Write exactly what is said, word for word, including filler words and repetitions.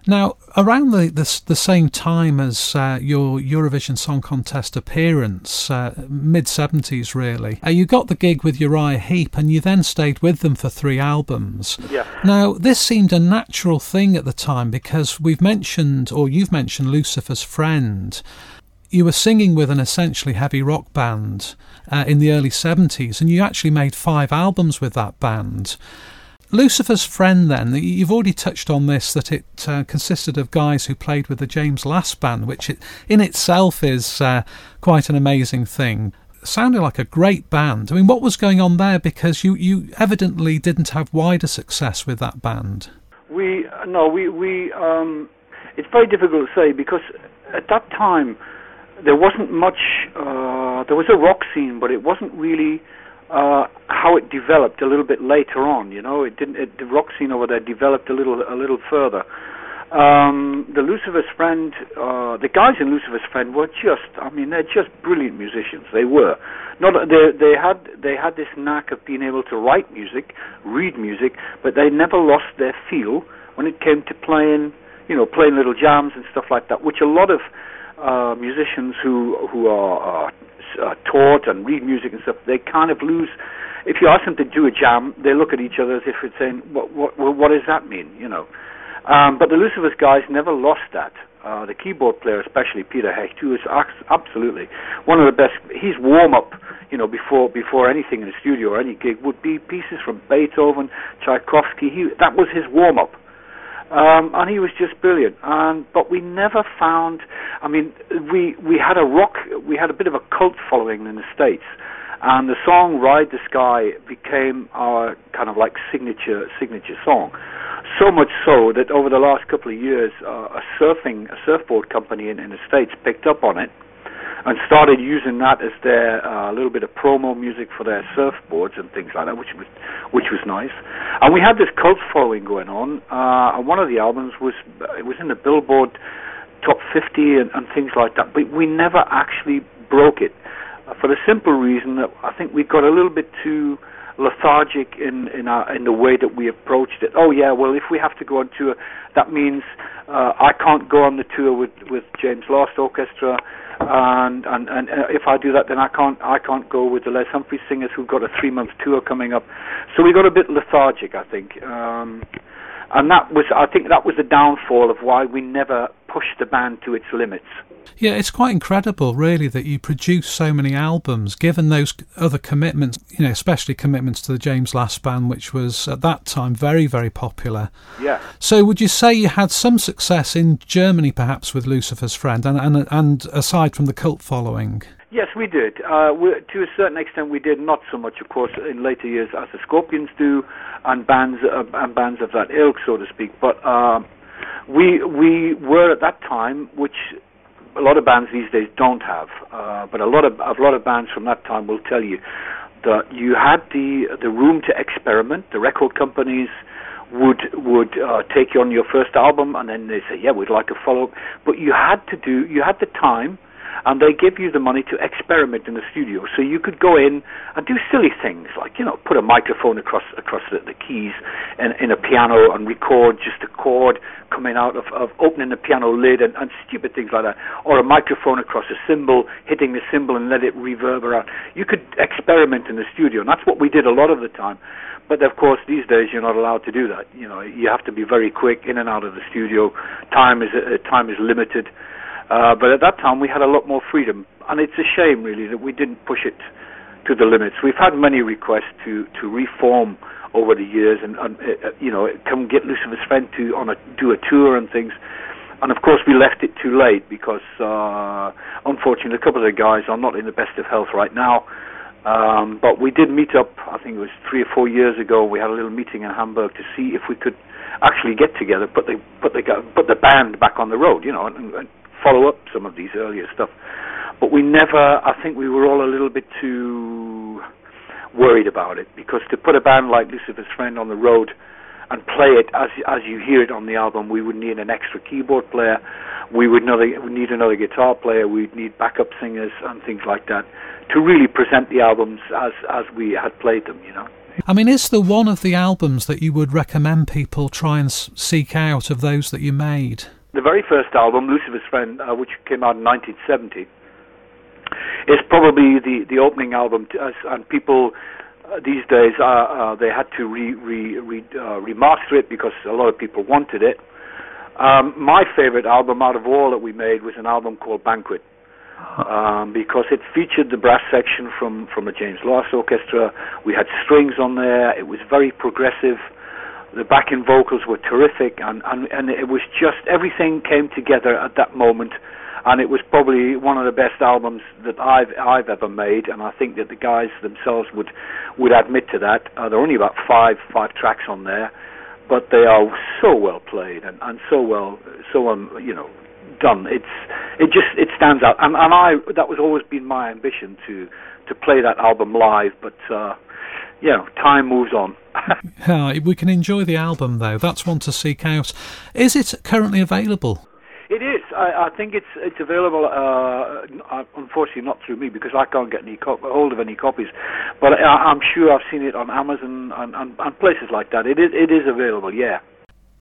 Now, around the the, the same time as uh, your Eurovision Song Contest appearance, uh, mid seventies really, uh, you got the gig with Uriah Heep, and you then stayed with them for three albums. Yeah. Now, this seemed a natural thing at the time because we've mentioned, or you've mentioned, Lucifer's Friend. You were singing with an essentially heavy rock band uh, in the early seventies, and you actually made five albums with that band. Lucifer's Friend, then, you've already touched on this, that it uh, consisted of guys who played with the James Last Band, which it, in itself is uh, quite an amazing thing. Sounded like a great band. I mean, what was going on there? Because you, you evidently didn't have wider success with that band. We, no, we, we um, it's very difficult to say because at that time there wasn't much, uh, there was a rock scene, but it wasn't really Uh, how it developed a little bit later on, you know, it didn't. It, the rock scene over there developed a little, a little further. Um, the Lucifer's Friend, uh, the guys in Lucifer's Friend were just, I mean, they're just brilliant musicians. They were. Not they, they had, they had this knack of being able to write music, read music, but they never lost their feel when it came to playing, you know, playing little jams and stuff like that, which a lot of uh, musicians who who are. Uh, Uh, taught and read music and stuff, they kind of lose. If you ask them to do a jam, they look at each other as if it's saying, what what what does that mean, you know? Um, but the Lucifer's guys never lost that. Uh, the keyboard player, especially Peter Hecht, who is absolutely one of the best. His warm-up, you know, before before anything in the studio or any gig would be pieces from Beethoven, Tchaikovsky. He, that was his warm-up. Um, and he was just brilliant. And but we never found. I mean, we we had a rock. We had a bit of a cult following in the States, and the song "Ride the Sky" became our kind of like signature signature song. So much so that over the last couple of years, uh, a surfing a surfboard company in, in the States picked up on it and started using that as their uh, little bit of promo music for their surfboards and things like that, which was which was nice. And we had this cult following going on. Uh, and one of the albums was it was in the Billboard Top fifty and, and things like that, but we never actually broke it uh, for the simple reason that I think we got a little bit too lethargic in in, our, in the way that we approached it. Oh yeah, well if we have to go on tour, that means uh, I can't go on the tour with with James Last Orchestra. And, and and if I do that, then I can't I can't go with the Les Humphreys singers who've got a three month tour coming up. So we got a bit lethargic, I think, um, and that was I think that was the downfall of why we never pushed the band to its limits. Yeah, it's quite incredible, really, that you produce so many albums, given those other commitments, you know, especially commitments to the James Last Band, which was at that time very, very popular. Yeah. So would you say you had some success in Germany, perhaps, with Lucifer's Friend, and and, and aside from the cult following? Yes, we did. Uh, we, to a certain extent, we did. Not so much, of course, in later years as the Scorpions do, and bands uh, and bands of that ilk, so to speak. But uh, we we were at that time, which a lot of bands these days don't have, uh, but a lot of a lot of bands from that time will tell you that you had the the room to experiment. The record companies would would uh, take you on your first album, and then they say, "Yeah, we'd like a follow-up." But you had to do, you had the time, and they give you the money to experiment in the studio. So you could go in and do silly things like, you know, put a microphone across across the, the keys in, in a piano and record just a chord coming out of, of opening the piano lid and, and stupid things like that. Or a microphone across a cymbal, hitting the cymbal and let it reverberate. You could experiment in the studio, and that's what we did a lot of the time. But of course, these days you're not allowed to do that. You know, you have to be very quick in and out of the studio. Time is uh, time is limited. Uh, but at that time, we had a lot more freedom, and it's a shame, really, that we didn't push it to the limits. We've had many requests to, to reform over the years, and, and uh, you know, come get Lucifer's Friend to on a do a tour and things. And of course, we left it too late because, uh, unfortunately, a couple of the guys are not in the best of health right now. Um, but we did meet up. I think it was three or four years ago. We had a little meeting in Hamburg to see if we could actually get together, put the put the put the band back on the road, you know, and, and follow up some of these earlier stuff. But we never, I think we were all a little bit too worried about it, because to put a band like Lucifer's Friend on the road and play it as as you hear it on the album, we would need an extra keyboard player, we would another, we need another guitar player, we'd need backup singers and things like that to really present the albums as as we had played them, you know. I mean, is there one of the albums that you would recommend people try and s- seek out of those that you made? The very first album, Lucifer's Friend, uh, which came out in nineteen seventy, is probably the, the opening album, to us, and people uh, these days, uh, uh, they had to re, re, re, uh, remaster it because a lot of people wanted it. Um, my favorite album out of all that we made was an album called Banquet. Um, because it featured the brass section from, from the James Last Orchestra. We had strings on there. It was very progressive. The backing vocals were terrific, and, and, and it was just, everything came together at that moment, and it was probably one of the best albums that I've I've ever made, and I think that the guys themselves would would admit to that. Uh, there are only about five five tracks on there, but they are so well played and, and so well, so um, you know, done. It's it just it stands out, and and I that was always been my ambition to to play that album live, but uh, you know, time moves on. Yeah, we can enjoy the album though. That's one to seek out. Is it currently available? It is. I, I think it's it's available. Uh, unfortunately, not through me because I can't get any co- hold of any copies. But I, I'm sure I've seen it on Amazon and, and, and places like that. It is it is available. Yeah.